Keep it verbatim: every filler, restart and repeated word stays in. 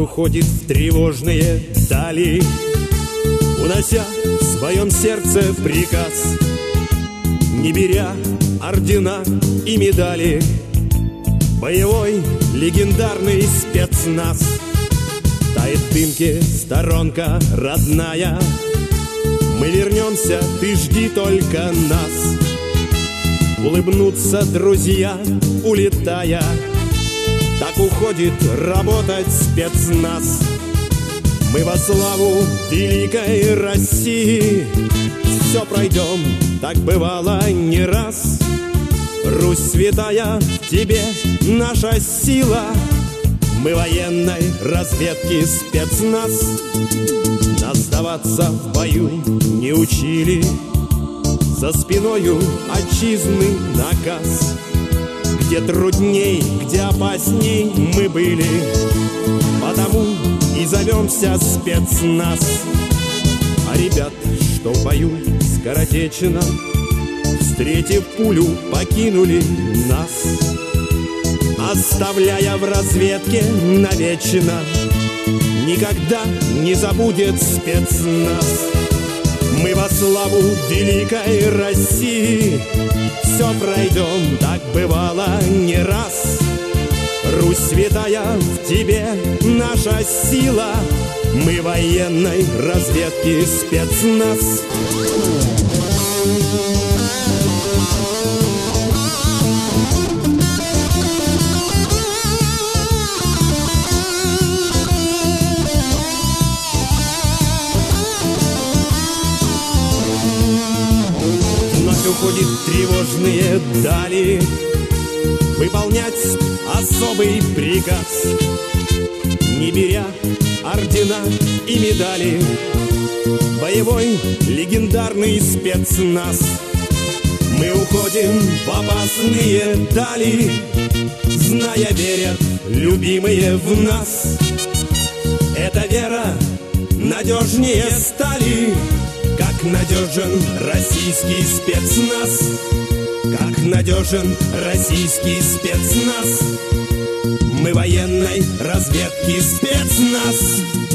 уходит в тревожные дали, унося в своем сердце приказ, не беря ордена и медали. Боевой легендарный спецназ. Тает в дымке сторонка родная. Мы вернемся, ты жди только нас. Улыбнутся друзья, улетая. Так уходит работать спецназ. Мы во славу великой России все пройдем, так бывало не раз. Русь святая, в тебе наша сила. Мы военной разведки спецназ. Нас сдаваться в бою не учили. За спиною отчизны наказ. Где трудней, где опасней мы были, потому и зовемся спецназ. А ребят, что в бою скоротечно, встретив пулю, покинули нас, оставляя в разведке навечно. Никогда не забудет спецназ. Мы во славу великой России все пройдем, так бывало не раз. Русь святая, в тебе наша сила. Мы военной разведки спецназ. Вновь уходит тревожные дали, выполнять особый приказ, не беря ордена и медали. Боевой легендарный спецназ. Мы уходим в опасные дали, зная, верят любимые в нас. Эта вера надежнее стали, как надежен российский спецназ. Как надежен российский спецназ. Мы военной разведки спецназ.